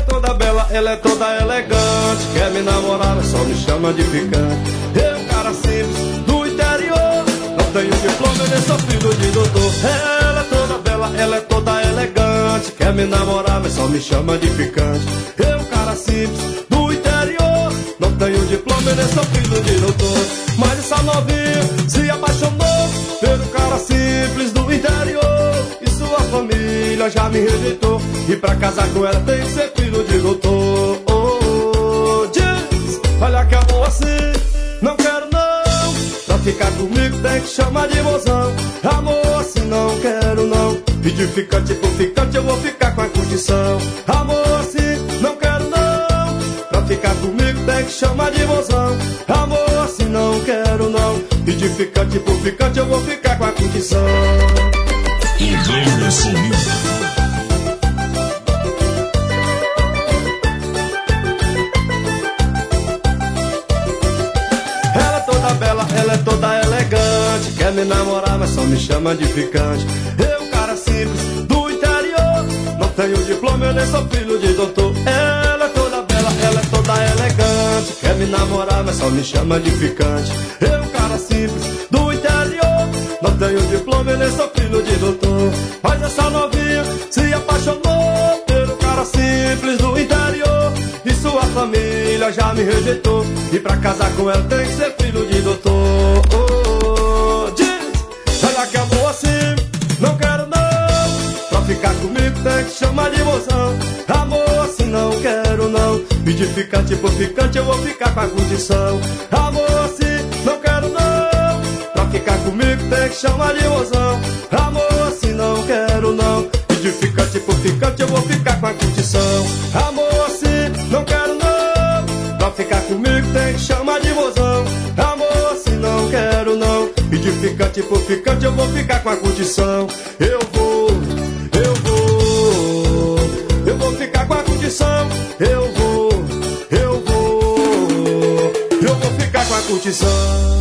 toda bela, ela é toda elegante. Quer me namorar, mas só me chama de ficante. Eu, cara simples, do interior, não tenho diploma, nem sou filho de doutor. Ela é toda bela, ela é toda elegante. Quer me namorar, mas só me chama de ficante. Eu, cara simples, do interior, não tenho diploma, nem sou filho de doutor. Mas essa novinha se apaixonou pelo cara simples do interior, e sua família já me rejeitou, e pra casar com ela tem que ser filho de doutor. Diz, olha que amor assim, não quero não. Pra ficar comigo tem que chamar de mozão. Amor assim não quero não. E de ficante por ficante eu vou ficar com a condição. Amor assim não quero não. Pra ficar comigo tem que chamar de mozão. Amor assim não quero não. E de ficante por ficante eu vou ficar com a condição. Anderson Lima. Ela é toda bela, ela é toda elegante. Quer me namorar, mas só me chama de ficante. Eu, cara simples, do interior, não tenho diploma, eu nem sou filho de doutor. Ela é toda bela, ela é toda elegante. Quer me namorar, mas só me chama de ficante. Eu, cara simples, do interior, não tenho diploma, eu nem sou filho de doutor. Mas essa novinha se apaixonou pelo cara simples do interior, e sua família já me rejeitou, e pra casar com ela tem que ser filho de doutor. Diz, olha que amor assim, não quero não. Pra ficar comigo tem que chamar de mozão. Amor assim não quero não. E de ficante por ficante eu vou ficar com a condição. Amor assim não quero não. Pra ficar comigo tem que chamar de mozão. Amor assim não quero não. E de ficante por ficante eu vou ficar com a condição. Amor assim não quero não. Pra ficar comigo tem que chamar de mozão. Amor assim não quero não. E de ficante por ficante eu vou ficar com a condição. Eu vou ficar com a condição. Eu vou ficar com a condição.